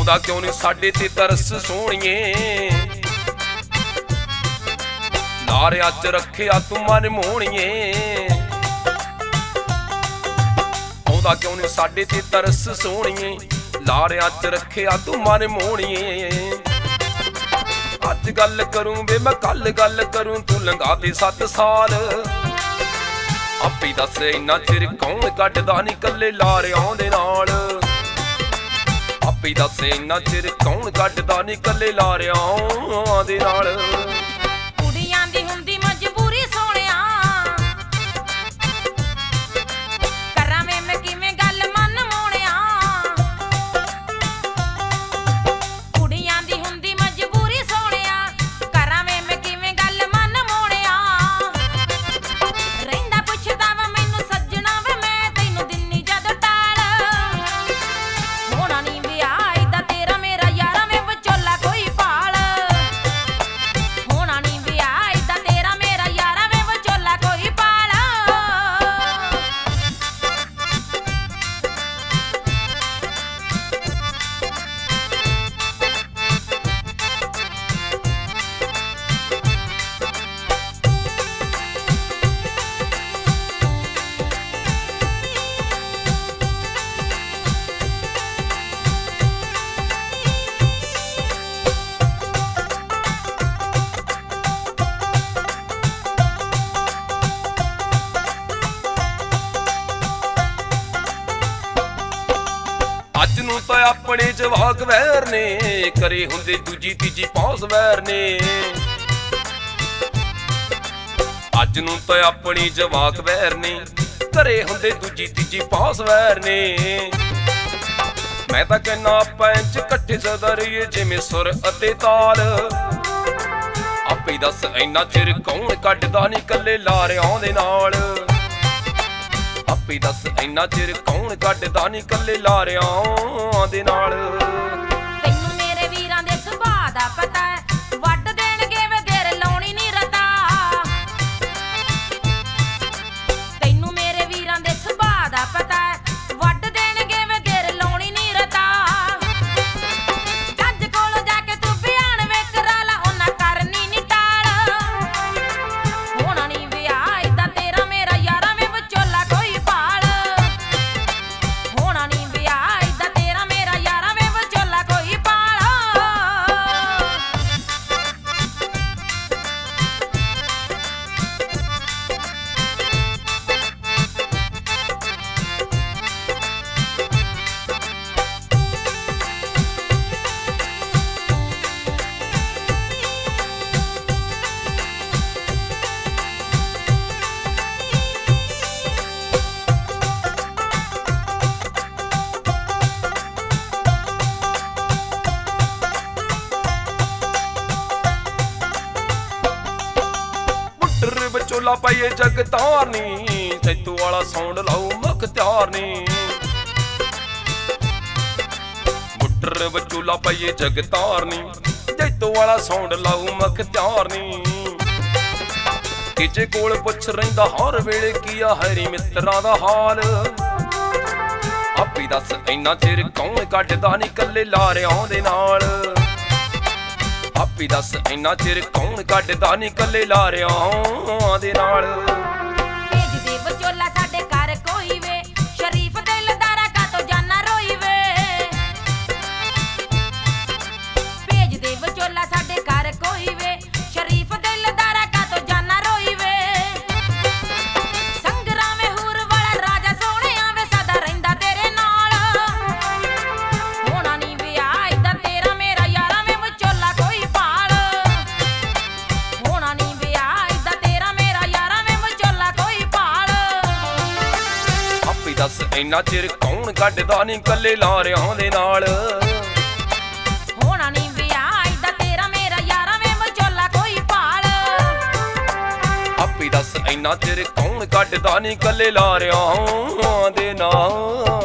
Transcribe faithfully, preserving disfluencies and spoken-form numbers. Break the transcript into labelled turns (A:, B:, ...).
A: ਆਉਂਦਾ ਕਿਉਂ ਨੀ ਸਾਡੇ ਤੇ ਤਰਸ ਸੋਹਣੀਏ, ਲਾਰਿਆਂ ਚ ਰੱਖਿਆ ਤੂੰ ਮਨ ਮੋਹਣੀਏ। ਆਉਂਦਾ ਕਿਉਂ ਨੀ ਸਾਡੇ ਤੇ ਤਰਸ ਸੋਹਣੀਏ, ਲਾਰਿਆਂ ਚ ਰੱਖਿਆ ਤੂੰ ਮਨ ਮੋਹਣੀਏ। ਅੱਜ ਗੱਲ ਕਰੂੰ ਵੇ ਮੈਂ ਕੱਲ ਗੱਲ ਕਰੂੰ, ਤੂੰ ਲੰਘਾ ਦੇ ਸੱਤ ਸਾਲ। ਆਪੇ ਦੱਸ ਇੰਨਾ ਚਿਰ ਕੌਣ ਕੱਢਦਾ ਨੀ ਕੱਲੇ ਲਾਰਿਆਂ ਦੇ ਨਾਲ। ਆਪੇ ਦੱਸ ਇੰਨਾ ਚਿਰ ਕੌਣ ਕੱਢਦਾ ਨੀ ਕੱਲੇ ਲਾਰਿਆਂ ਦੇ ਨਾਲ।
B: ਕੁੜੀਆਂ ਦੀ ਹੁੰਦੀ ਮਜਬੂਰੀ ਸੋਹਣਿਆ, ਕਰਾਂ ਵੇ ਮੈਂ ਕਿਵੇਂ ਗੱਲ ਮਨ ਮੋਹਣਿਆ। ਕੁੜੀਆਂ ਦੀ ਹੁੰਦੀ ਮਜਬੂਰੀ ਸੋਹਣਿਆ, ਕਰਾਂ ਵੇ ਮੈਂ ਕਿਵੇਂ ਗੱਲ ਮਨ ਮੋਹਣਿਆ। ਰਹਿੰਦਾ ਪੁੱਛਦਾ ਵਾ ਮੈਨੂੰ ਸੱਜਣਾ ਵੇ ਮੈਂ ਤੈਨੂੰ ਦਿੰਨੀ ਜਦੋਂ ਟਾਲ। ਹੋਣਾ ਨੀ ਵਿਆਹ ਏਦਾਂ ਤੇਰਾ ਮੇਰਾ ਯਾਰਾਂ ਵੇ ਵਿਚੋਲਾ ਕੋਈ ਭਾਲ। ਹੋਣਾ ਨੀ ਵਿਆਹ ਏਦਾਂ ਤੇਰਾ ਮੇਰਾ ਯਾਰਾਂ ਵੇ ਵਿਚੋਲਾ ਕੋਈ ਭਾਲ।
A: ਅੱਜ ਨੂੰ ਤਾਂ ਆਪਣੇ ਜਵਾਕ ਵੈਰ ਨੇ, ਕਰੇ ਹੁੰਦੇ ਦੂਜੀ ਤੀਜੀ ਪੌਂਸ ਵੈਰ ਨੇ। ਅੱਜ ਨੂੰ ਤਾਂ ਆਪਣੀ ਜਵਾਕ ਵੈਰ ਨੇ, ਕਰੇ ਹੁੰਦੇ ਦੂਜੀ ਤੀਜੀ ਪੌਂਸ ਵੈਰ ਨੇ। ਮੈਂ ਤਾਂ ਕਹਿਣਾ ਆਪਾਂ ਇੰਝ ਇਕੱਠੇ ਸਦਾ ਰਹੀਏ ਜਿਵੇਂ ਸੁਰ ਅਤੇ ਤਾਲ। ਆਪੇ ਦੱਸ ਇੰਨਾ ਚਿਰ ਕੌਣ ਕੱਢਦਾ ਨੀ ਕੱਲੇ ਲਾਰਿਆਂ ਦੇ ਨਾਲ। ਆਪੇ ਦੱਸ ਇੰਨਾ ਚਿਰ ਕੌਣ ਕੱਢਦਾ ਨੀ ਕੱਲੇ ਲਾਰਿਆਂ ਦੇ ਨਾਲ।
B: ਤੈਨੂੰ ਮੇਰੇ ਵੀਰਾਂ ਦੇ ਸੁਭਾਅ ਦਾ ਪਤਾ ਹੈ, ਵੱਢ ਦੇਣਗੇ ਵੇ ਤੇਰੇ ਲਾਉਣੀ ਨੀ ਰਤਾ। ਤੈਨੂੰ ਮੇਰੇ ਵੀਰਾਂ ਦੇ ਸੁਭਾਅ ਦਾ ਪਤਾ ਹੈ, ਵੱਢ ਦੇਣਗੇ ਵੇ ਤੇਰੇ ਲਾਉਣੀ ਨੀ ਰਤਾ। ਜੱਜ ਕੋਲ ਜਾ ਕੇ ਤੂੰ ਬਿਆਨ ਵੇ ਕਰਾ ਲਾ, ਉਹਨਾਂ ਕਰਨੀ ਨੀ ਟਾਲ। ਹੋਣਾ ਨੀ ਵਿਆਹ ਏਦਾਂ ਤੇਰਾ ਮੇਰਾ ਯਾਰਾਂ ਵੇ ਵਿਚੋਲਾ ਕੋਈ ਭਾਲ। ਹੋਣਾ ਨੀ ਵਿਆਹ ਏਦਾਂ ਤੇਰਾ ਮੇਰਾ ਯਾਰਾਂ ਵੇ ਵਿਚੋਲਾ ਕੋਈ ਭਾਲ।
A: ਬੁੱਟਰ ਵਿਚੋਲਾ ਪਾਈਏ ਜਗ ਤਾਰਨੀ, ਸੈਤੂ ਵਾਲਾ ਸੌਂਡ ਲਾਉ ਮੁਖਤਿਆਰ ਨੀ। ਬੁੱਟਰ ਵਿਚੋਲਾ ਪਾਈਏ ਜਗ ਤਾਰਨੀ, ਸੈਤੂ ਵਾਲਾ ਸੌਂਡ ਲਾਉ ਮੁਖਤਿਆਰ ਨੀ। ਤੀਜੇ ਕੋਲ ਪੁੱਛ ਰਹਿੰਦਾ ਹਰ ਵੇਲੇ ਕੀ ਆ ਹੈਰੀ ਮਿੱਤਰਾਂ ਦਾ ਹਾਲ। ਆਪੇ ਦੱਸ ਇੰਨਾ ਚਿਰ ਕੌਣ ਕੱਢਦਾ ਨੀ ਕੱਲੇ ਲਾਰਿਆਂ ਦੇ ਨਾਲ। ਆਪੇ ਦੱਸ ਇੰਨਾ ਚਿਰ ਕੌਣ ਕੱਢਦਾ ਨੀ ਕੱਲੇ ਲਾਰਿਆਂ ਦੇ ਨਾਲ।
B: ਭੇਜਦੇ ਵਿਚੋਲਾ ਸਾਡੇ ਘਰ ਕੋਈ ਵੇ, ਸ਼ਰੀਫ ਦਿਲਦਾਰਾ ਕਾਤੋਂ ਜਾਨਾ ਰੋਈ ਵੇ। ਭੇਜਦੇ ਵਿਚੋਲਾ ਸਾਡੇ ਘਰ ਕੋਈ ਵੇ, ਸ਼ਰੀਫ ਦਿਲਦਾਰਾ ਕਾਤੋਂ ਜਾਨਾ ਰੋਈ ਵੇ। ਸੰਗਰਾਂ ਵੇ ਹੂਰ ਵਾਲਾ ਰਾਜਾ ਸੋਹਣਿਆ ਵੇ ਸਦਾ ਰਹਿੰਦਾ ਤੇਰੇ ਨਾਲ। ਹੋਣਾ ਨੀ ਵਿਆਹ ਏਦਾਂ ਤੇਰਾ ਮੇਰਾ ਯਾਰਾਂ ਵੇ ਵਿਚੋਲਾ ਕੋਈ ਭਾਲ। ਹੋਣਾ ਨੀ ਵਿਆਹ ਏਦਾਂ ਤੇਰਾ ਮੇਰਾ ਯਾਰਾਂ ਵੇ ਵਿਚੋਲਾ ਕੋਈ ਭਾਲ।
A: ਆਪੇ ਦੱਸ ਇੰਨਾ ਚਿਰ ਕੌਣ ਕੱਢਦਾ ਨੀ ਕੱਲੇ ਲਾਰਿਆਂ ਦੇ ਨਾਲ।
B: ਹੋਣਾ ਨੀ ਵਿਆਹ ਏਦਾਂ ਤੇਰਾ ਮੇਰਾ ਯਾਰਾਂ ਵੇ ਵਿਚੋਲਾ ਕੋਈ ਭਾਲ।
A: ਆਪੇ ਦੱਸ ਇੰਨਾ ਚਿਰ ਕੌਣ ਕੱਢਦਾ ਨੀ ਕੱਲੇ ਲਾਰਿਆਂ ਦੇ ਨਾਲ।